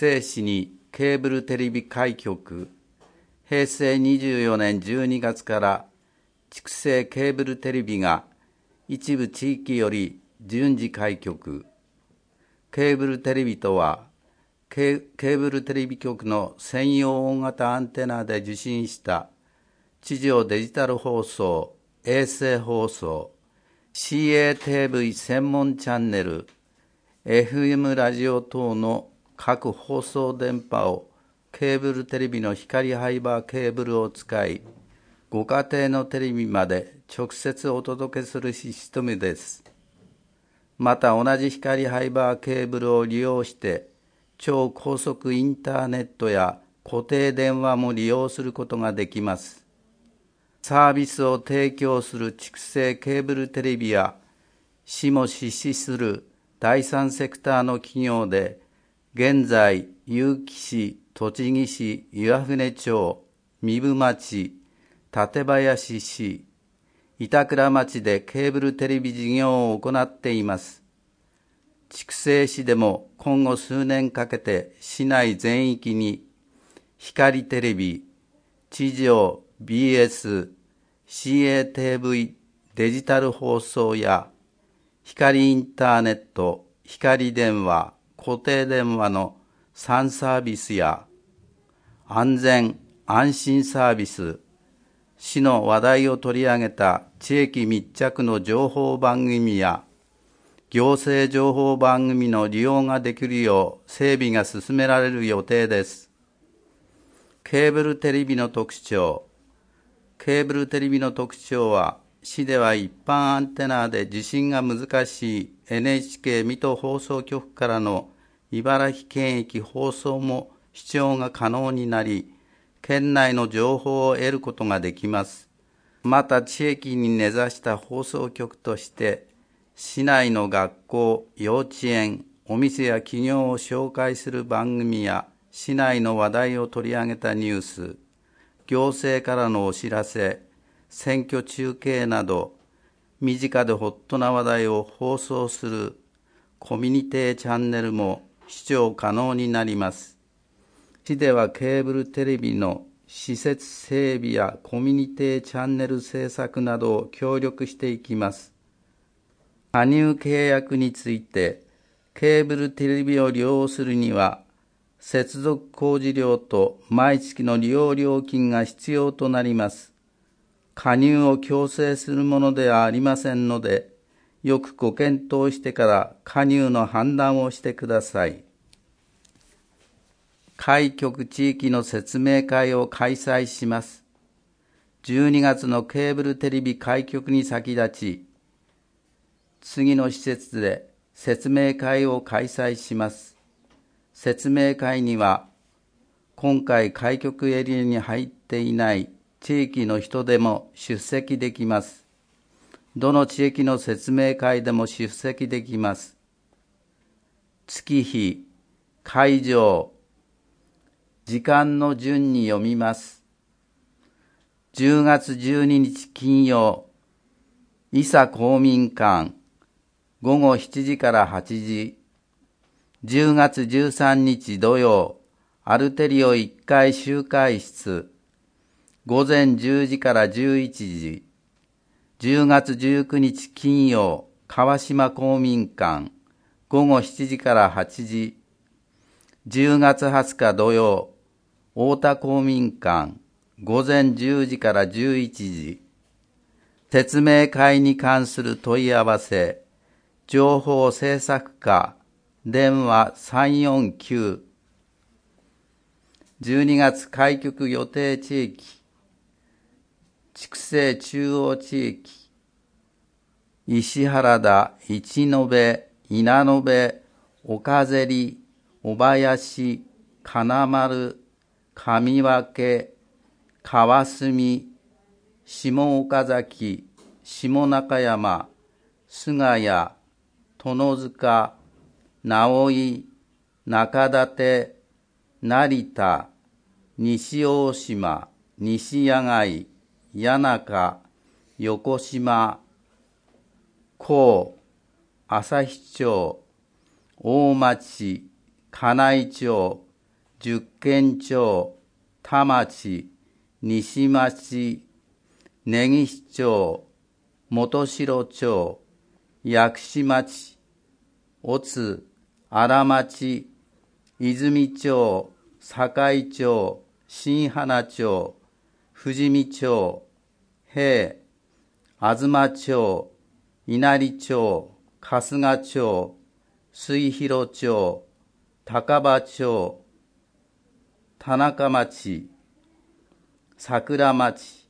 生市にケーブルテレビ開局、平成24年12月から筑西ケーブルテレビが一部地域より順次開局。ケーブルテレビとは、ケーブルテレビ局の専用大型アンテナで受信した地上デジタル放送、衛星放送、CATV 専門チャンネル、FM ラジオ等の各放送電波をケーブルテレビの光ファイバーケーブルを使い、ご家庭のテレビまで直接お届けするシステムです。また同じ光ファイバーケーブルを利用して超高速インターネットや固定電話も利用することができます。サービスを提供する筑西ケーブルテレビや市も実施する第三セクターの企業で、現在結城市、栃木市、岩船町、壬生町、館林市、板倉町でケーブルテレビ事業を行っています。筑西市でも今後数年かけて市内全域に光テレビ、地上 BS、CATV デジタル放送や光インターネット、光電話、固定電話の3サービスや安全・安心サービス、市の話題を取り上げた地域密着の情報番組や行政情報番組の利用ができるよう整備が進められる予定です。ケーブルテレビの特徴。ケーブルテレビの特徴は、市では一般アンテナで受信が難しい NHK 水戸放送局からの茨城県域放送も視聴が可能になり、県内の情報を得ることができます。また地域に根ざした放送局として、市内の学校、幼稚園、お店や企業を紹介する番組や市内の話題を取り上げたニュース、行政からのお知らせ、選挙中継など、身近でホットな話題を放送するコミュニティチャンネルも視聴可能になります。市ではケーブルテレビの施設整備やコミュニティチャンネル制作などを協力していきます。加入契約について、ケーブルテレビを利用するには、接続工事料と毎月の利用料金が必要となります。加入を強制するものではありませんので、よくご検討してから加入の判断をしてください。開局地域の説明会を開催します。12月のケーブルテレビ開局に先立ち、次の施設で説明会を開催します。説明会には、今回開局エリアに入っていない地域の人でも出席できます。どの地域の説明会でも出席できます。月日、会場、時間の順に読みます。10月12日金曜、伊佐公民館、午後7時から8時。10月13日土曜、アルテリオ1階集会室、午前10時から11時。10月19日金曜、川島公民館、午後7時から8時。10月20日土曜、太田公民館、午前10時から11時。説明会に関する問い合わせ、情報制作課、電話349。12月開局予定地域、筑西中央地域、石原田、一延、稲延、岡芹、小林、金丸、上分、川澄、下岡崎、下中山、菅谷、殿塚、直井、中館、成田、西大島、西野外、谷中、横島、甲、旭町、大町、金井町、 十軒町、田町、西町、根岸町、元城町、薬師町、小津、荒町、泉町、堺町、新花町、富士見町、平、東町、稲荷町、春日町、水広町、高場町、田中町、桜町、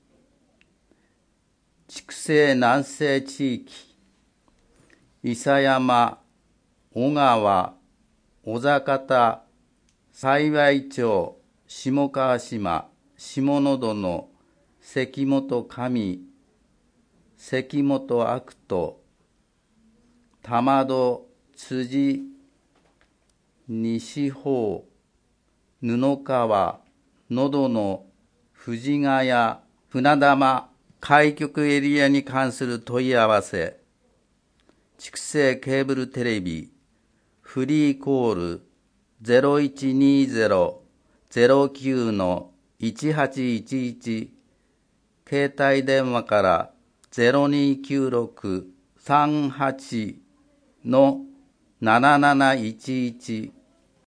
筑西南西地域、伊佐山、小川、小坂田、幸町、下川島、下野殿、関本上、関本悪人、玉戸、辻、西方、布川、喉の、藤ヶ谷、船玉、開局エリアに関する問い合わせ、筑西ケーブルテレビ、フリーコール 0120-09-1811、携帯電話から0296-38-7711